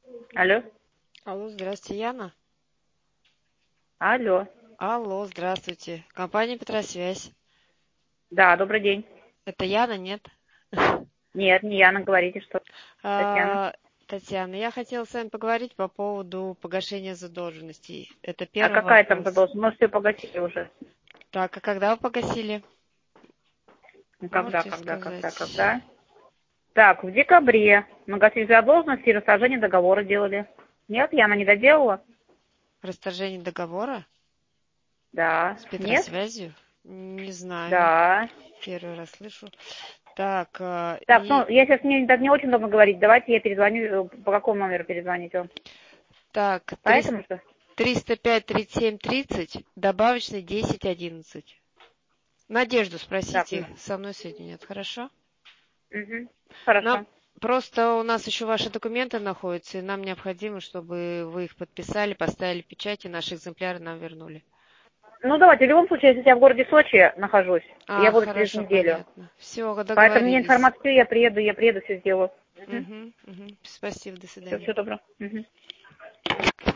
Алло. Алло, здравствуйте, Яна. Алло. Алло, здравствуйте. Компания Петросвязь. Да, добрый день. Это Яна, нет? Нет, не Яна, говорите, что Татьяна. А, Татьяна, я хотела с вами поговорить по поводу погашения задолженностей. Это А первый какая там вопрос. задолженность? Мы все погасили уже. Так, а когда вы погасили? Ну, когда, Можете когда, когда, сказать? когда? Так, в декабре мы гасили задолженность и расторжение договора делали. Нет, Яна не доделала? Расторжение договора Да. с Нет? Петросвязью? Не знаю. Да. Первый раз слышу. Так, Так, ну, я сейчас мне так не очень удобно говорить. Давайте я перезвоню. По какому номеру перезвонить вам? так, Поэтому что? 305 37 30, добавочный 10 11. Надежду Так, спросите, со мной соединят, хорошо? угу. Нам Хорошо. просто у нас еще ваши документы находятся, и нам необходимо, чтобы вы их подписали, поставили печать, и наши экземпляры нам вернули. Ну, давайте, в любом случае, если я в городе Сочи нахожусь, я буду через Хорошо, неделю. понятно. Все, Поэтому мне договорились. информацию, я приеду, все сделаю. Угу. Угу, угу. Спасибо, до Все, свидания. всего доброго. Угу.